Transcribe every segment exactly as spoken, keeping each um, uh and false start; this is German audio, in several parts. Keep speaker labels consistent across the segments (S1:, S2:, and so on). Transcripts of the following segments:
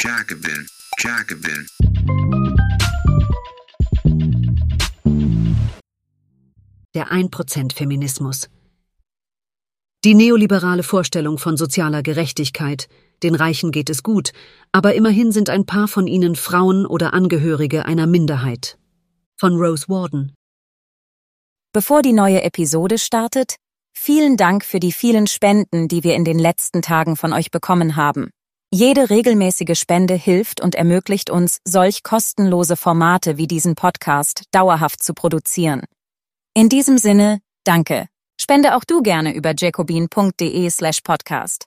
S1: Jacobin, Jacobin.
S2: Der ein Prozent Feminismus. Die neoliberale Vorstellung von sozialer Gerechtigkeit, den Reichen geht es gut, aber immerhin sind ein paar von ihnen Frauen oder Angehörige einer Minderheit. Von Rose Warden.
S3: Bevor die neue Episode startet, vielen Dank für die vielen Spenden, die wir in den letzten Tagen von euch bekommen haben. Jede regelmäßige Spende hilft und ermöglicht uns, solch kostenlose Formate wie diesen Podcast dauerhaft zu produzieren. In diesem Sinne, danke. Spende auch du gerne über jacobin.de slash podcast.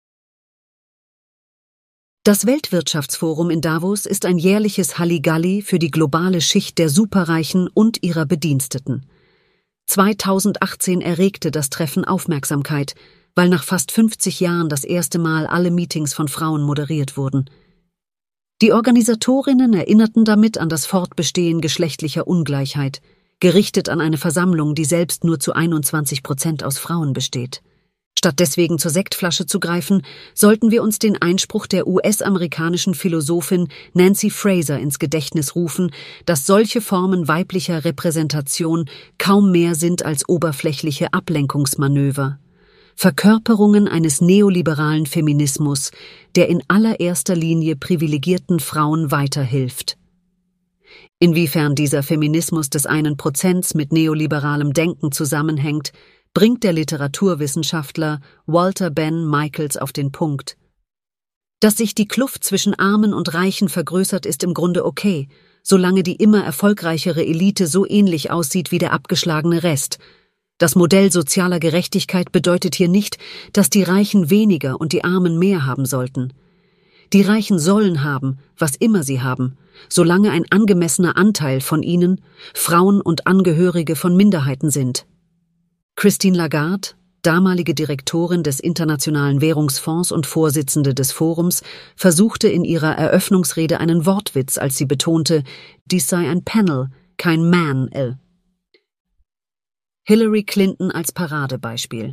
S2: Das Weltwirtschaftsforum in Davos ist ein jährliches Halligalli für die globale Schicht der Superreichen und ihrer Bediensteten. zweitausendachtzehn erregte das Treffen Aufmerksamkeit, weil nach fast fünfzig Jahren das erste Mal alle Meetings von Frauen moderiert wurden. Die Organisatorinnen erinnerten damit an das Fortbestehen geschlechtlicher Ungleichheit, gerichtet an eine Versammlung, die selbst nur zu einundzwanzig Prozent aus Frauen besteht. Statt deswegen zur Sektflasche zu greifen, sollten wir uns den Einspruch der U S-amerikanischen Philosophin Nancy Fraser ins Gedächtnis rufen, dass solche Formen weiblicher Repräsentation kaum mehr sind als oberflächliche Ablenkungsmanöver. Verkörperungen eines neoliberalen Feminismus, der in allererster Linie privilegierten Frauen weiterhilft. Inwiefern dieser Feminismus des einen Prozents mit neoliberalem Denken zusammenhängt, bringt der Literaturwissenschaftler Walter Ben Michaels auf den Punkt. Dass sich die Kluft zwischen Armen und Reichen vergrößert, ist im Grunde okay, solange die immer erfolgreichere Elite so ähnlich aussieht wie der abgeschlagene Rest. Das Modell sozialer Gerechtigkeit bedeutet hier nicht, dass die Reichen weniger und die Armen mehr haben sollten. Die Reichen sollen haben, was immer sie haben, solange ein angemessener Anteil von ihnen Frauen und Angehörige von Minderheiten sind. Christine Lagarde, damalige Direktorin des Internationalen Währungsfonds und Vorsitzende des Forums, versuchte in ihrer Eröffnungsrede einen Wortwitz, als sie betonte, dies sei ein Panel, kein Man-L. Hillary Clinton als Paradebeispiel.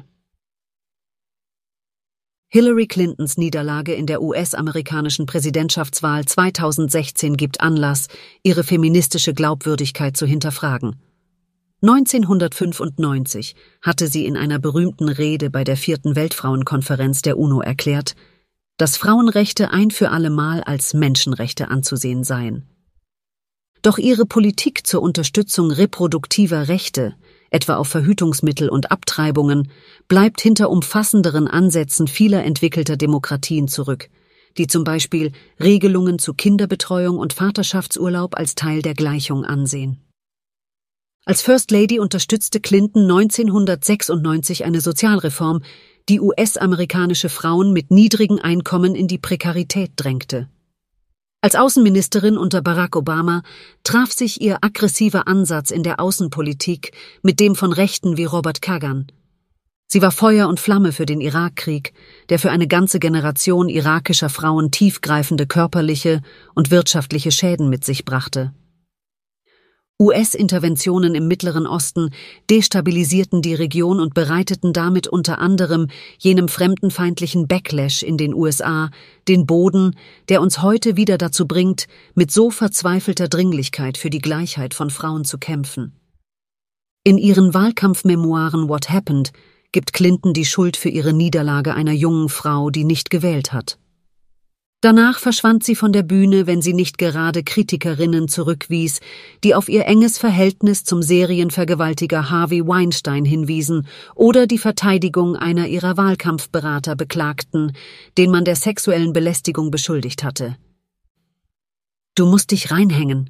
S2: Hillary Clintons Niederlage in der U S-amerikanischen Präsidentschaftswahl zweitausendsechzehn gibt Anlass, ihre feministische Glaubwürdigkeit zu hinterfragen. neunzehnhundertfünfundneunzig hatte sie in einer berühmten Rede bei der vierten Weltfrauenkonferenz der UNO erklärt, dass Frauenrechte ein für allemal als Menschenrechte anzusehen seien. Doch ihre Politik zur Unterstützung reproduktiver Rechte, etwa auf Verhütungsmittel und Abtreibungen, bleibt hinter umfassenderen Ansätzen vieler entwickelter Demokratien zurück, die zum Beispiel Regelungen zu Kinderbetreuung und Vaterschaftsurlaub als Teil der Gleichung ansehen. Als First Lady unterstützte Clinton neunzehnhundertsechsundneunzig eine Sozialreform, die U S-amerikanische Frauen mit niedrigen Einkommen in die Prekarität drängte. Als Außenministerin unter Barack Obama traf sich ihr aggressiver Ansatz in der Außenpolitik mit dem von Rechten wie Robert Kagan. Sie war Feuer und Flamme für den Irakkrieg, der für eine ganze Generation irakischer Frauen tiefgreifende körperliche und wirtschaftliche Schäden mit sich brachte. U S-Interventionen im Mittleren Osten destabilisierten die Region und bereiteten damit unter anderem jenem fremdenfeindlichen Backlash in den U S A den Boden, der uns heute wieder dazu bringt, mit so verzweifelter Dringlichkeit für die Gleichheit von Frauen zu kämpfen. In ihren Wahlkampfmemoiren What Happened gibt Clinton die Schuld für ihre Niederlage einer jungen Frau, die nicht gewählt hat. Danach verschwand sie von der Bühne, wenn sie nicht gerade Kritikerinnen zurückwies, die auf ihr enges Verhältnis zum Serienvergewaltiger Harvey Weinstein hinwiesen oder die Verteidigung einer ihrer Wahlkampfberater beklagten, den man der sexuellen Belästigung beschuldigt hatte. Du musst dich reinhängen.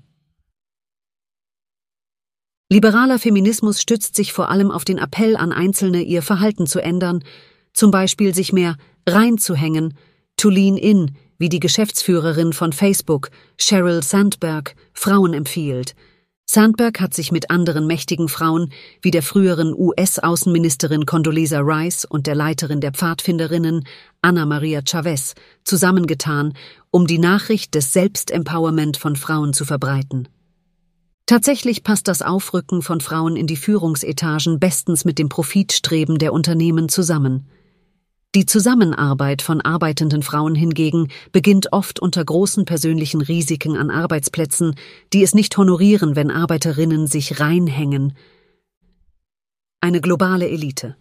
S2: Liberaler Feminismus stützt sich vor allem auf den Appell an Einzelne, ihr Verhalten zu ändern, zum Beispiel sich mehr reinzuhängen, to lean in, wie die Geschäftsführerin von Facebook, Sheryl Sandberg, Frauen empfiehlt. Sandberg hat sich mit anderen mächtigen Frauen, wie der früheren U S-Außenministerin Condoleezza Rice und der Leiterin der Pfadfinderinnen, Ana Maria Chavez, zusammengetan, um die Nachricht des Selbstempowerment von Frauen zu verbreiten. Tatsächlich passt das Aufrücken von Frauen in die Führungsetagen bestens mit dem Profitstreben der Unternehmen zusammen. Die Zusammenarbeit von arbeitenden Frauen hingegen beginnt oft unter großen persönlichen Risiken an Arbeitsplätzen, die es nicht honorieren, wenn Arbeiterinnen sich reinhängen. Eine globale Elite.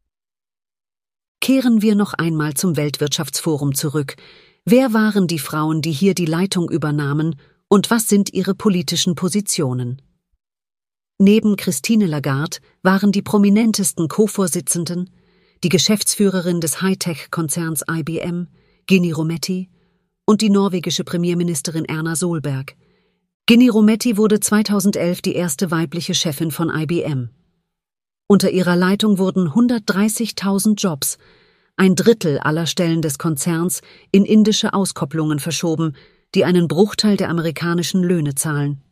S2: Kehren wir noch einmal zum Weltwirtschaftsforum zurück. Wer waren die Frauen, die hier die Leitung übernahmen, und was sind ihre politischen Positionen? Neben Christine Lagarde waren die prominentesten Co-Vorsitzenden die Geschäftsführerin des Hightech-Konzerns I B M, Ginni Rometty, und die norwegische Premierministerin Erna Solberg. Ginni Rometty wurde zweitausendelf die erste weibliche Chefin von I B M. Unter ihrer Leitung wurden hundertdreißigtausend Jobs, ein Drittel aller Stellen des Konzerns, in indische Auskopplungen verschoben, die einen Bruchteil der amerikanischen Löhne zahlen.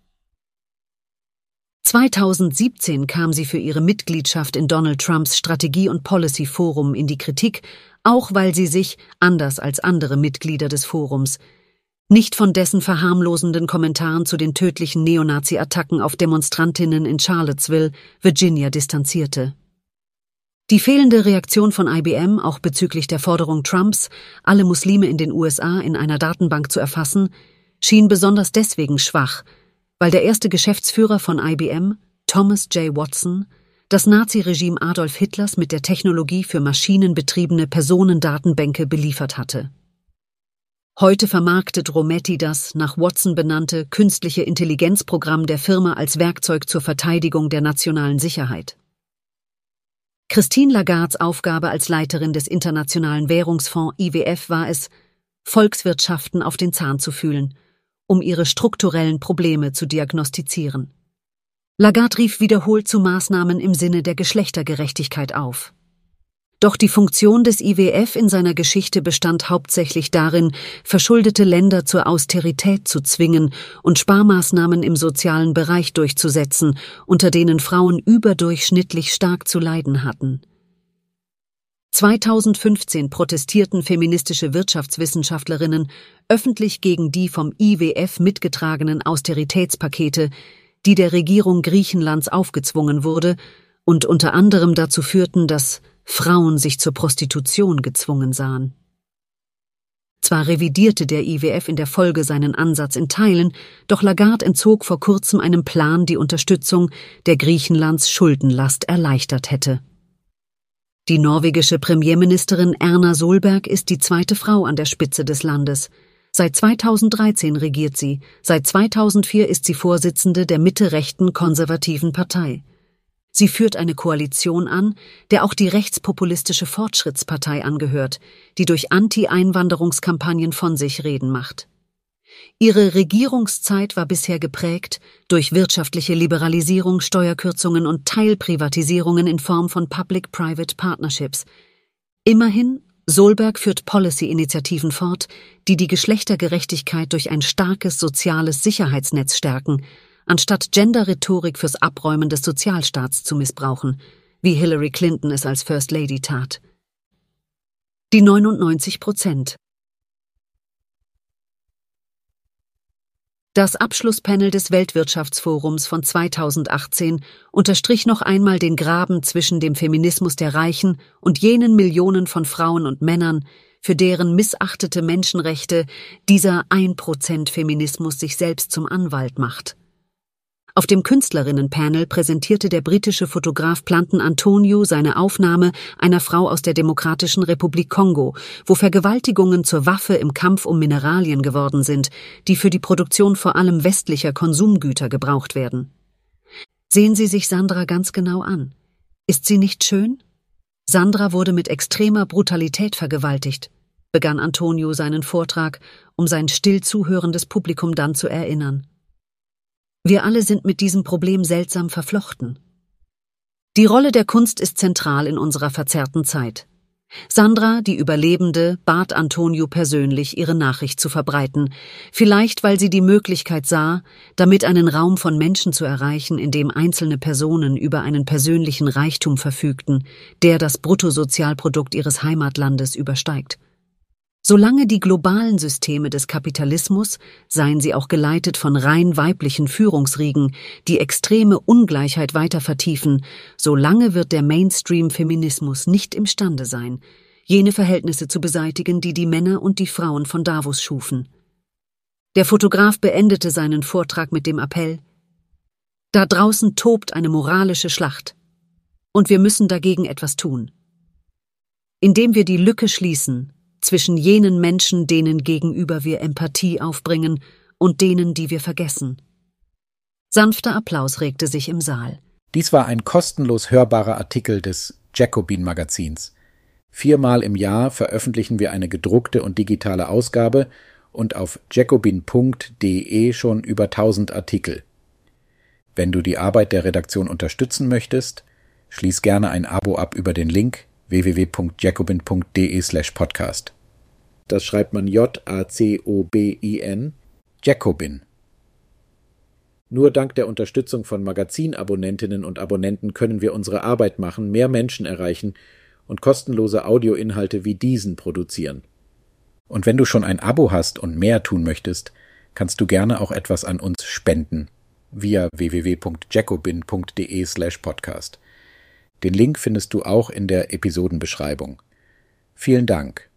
S2: zweitausendsiebzehn kam sie für ihre Mitgliedschaft in Donald Trumps Strategie- und Policy-Forum in die Kritik, auch weil sie sich, anders als andere Mitglieder des Forums, nicht von dessen verharmlosenden Kommentaren zu den tödlichen Neonazi-Attacken auf Demonstrantinnen in Charlottesville, Virginia, distanzierte. Die fehlende Reaktion von I B M, auch bezüglich der Forderung Trumps, alle Muslime in den U S A in einer Datenbank zu erfassen, schien besonders deswegen schwach, weil der erste Geschäftsführer von I B M, Thomas J. Watson, das Naziregime Adolf Hitlers mit der Technologie für maschinenbetriebene Personendatenbänke beliefert hatte. Heute vermarktet Rometty das nach Watson benannte künstliche Intelligenzprogramm der Firma als Werkzeug zur Verteidigung der nationalen Sicherheit. Christine Lagardes Aufgabe als Leiterin des Internationalen Währungsfonds I W F war es, Volkswirtschaften auf den Zahn zu fühlen, um ihre strukturellen Probleme zu diagnostizieren. Lagarde rief wiederholt zu Maßnahmen im Sinne der Geschlechtergerechtigkeit auf. Doch die Funktion des I W F in seiner Geschichte bestand hauptsächlich darin, verschuldete Länder zur Austerität zu zwingen und Sparmaßnahmen im sozialen Bereich durchzusetzen, unter denen Frauen überdurchschnittlich stark zu leiden hatten. zweitausendfünfzehn protestierten feministische Wirtschaftswissenschaftlerinnen öffentlich gegen die vom I W F mitgetragenen Austeritätspakete, die der Regierung Griechenlands aufgezwungen wurde und unter anderem dazu führten, dass Frauen sich zur Prostitution gezwungen sahen. Zwar revidierte der I W F in der Folge seinen Ansatz in Teilen, doch Lagarde entzog vor kurzem einem Plan die Unterstützung, der Griechenlands Schuldenlast erleichtert hätte. Die norwegische Premierministerin Erna Solberg ist die zweite Frau an der Spitze des Landes. Seit zweitausenddreizehn regiert sie, seit zweitausendvier ist sie Vorsitzende der mitte-rechten konservativen Partei. Sie führt eine Koalition an, der auch die rechtspopulistische Fortschrittspartei angehört, die durch Anti-Einwanderungskampagnen von sich reden macht. Ihre Regierungszeit war bisher geprägt durch wirtschaftliche Liberalisierung, Steuerkürzungen und Teilprivatisierungen in Form von Public-Private Partnerships. Immerhin, Solberg führt Policy-Initiativen fort, die die Geschlechtergerechtigkeit durch ein starkes soziales Sicherheitsnetz stärken, anstatt Gender-Rhetorik fürs Abräumen des Sozialstaats zu missbrauchen, wie Hillary Clinton es als First Lady tat. Die neunundneunzig Prozent. Das Abschlusspanel des Weltwirtschaftsforums von zweitausendachtzehn unterstrich noch einmal den Graben zwischen dem Feminismus der Reichen und jenen Millionen von Frauen und Männern, für deren missachtete Menschenrechte dieser ein Prozent Feminismus sich selbst zum Anwalt macht. Auf dem Künstlerinnenpanel präsentierte der britische Fotograf Planten Antonio seine Aufnahme einer Frau aus der Demokratischen Republik Kongo, wo Vergewaltigungen zur Waffe im Kampf um Mineralien geworden sind, die für die Produktion vor allem westlicher Konsumgüter gebraucht werden. Sehen Sie sich Sandra ganz genau an. Ist sie nicht schön? Sandra wurde mit extremer Brutalität vergewaltigt, begann Antonio seinen Vortrag, um sein still zuhörendes Publikum dann zu erinnern. Wir alle sind mit diesem Problem seltsam verflochten. Die Rolle der Kunst ist zentral in unserer verzerrten Zeit. Sandra, die Überlebende, bat Antonio persönlich, ihre Nachricht zu verbreiten, vielleicht weil sie die Möglichkeit sah, damit einen Raum von Menschen zu erreichen, in dem einzelne Personen über einen persönlichen Reichtum verfügten, der das Bruttosozialprodukt ihres Heimatlandes übersteigt. Solange die globalen Systeme des Kapitalismus, seien sie auch geleitet von rein weiblichen Führungsriegen, die extreme Ungleichheit weiter vertiefen, solange wird der Mainstream-Feminismus nicht imstande sein, jene Verhältnisse zu beseitigen, die die Männer und die Frauen von Davos schufen. Der Fotograf beendete seinen Vortrag mit dem Appell: Da draußen tobt eine moralische Schlacht, und wir müssen dagegen etwas tun. Indem wir die Lücke schließen zwischen jenen Menschen, denen gegenüber wir Empathie aufbringen, und denen, die wir vergessen. Sanfter Applaus regte sich im Saal.
S4: Dies war ein kostenlos hörbarer Artikel des Jacobin-Magazins. Viermal im Jahr veröffentlichen wir eine gedruckte und digitale Ausgabe und auf jacobin punkt de schon über tausend Artikel. Wenn du die Arbeit der Redaktion unterstützen möchtest, schließ gerne ein Abo ab über den Link w w w punkt jacobin punkt de slash podcast. Das schreibt man J A C O B I N, Jacobin. Nur dank der Unterstützung von Magazinabonnentinnen und Abonnenten können wir unsere Arbeit machen, mehr Menschen erreichen und kostenlose Audioinhalte wie diesen produzieren. Und wenn du schon ein Abo hast und mehr tun möchtest, kannst du gerne auch etwas an uns spenden via w w w punkt jacobin punkt de slash podcast. Den Link findest du auch in der Episodenbeschreibung. Vielen Dank.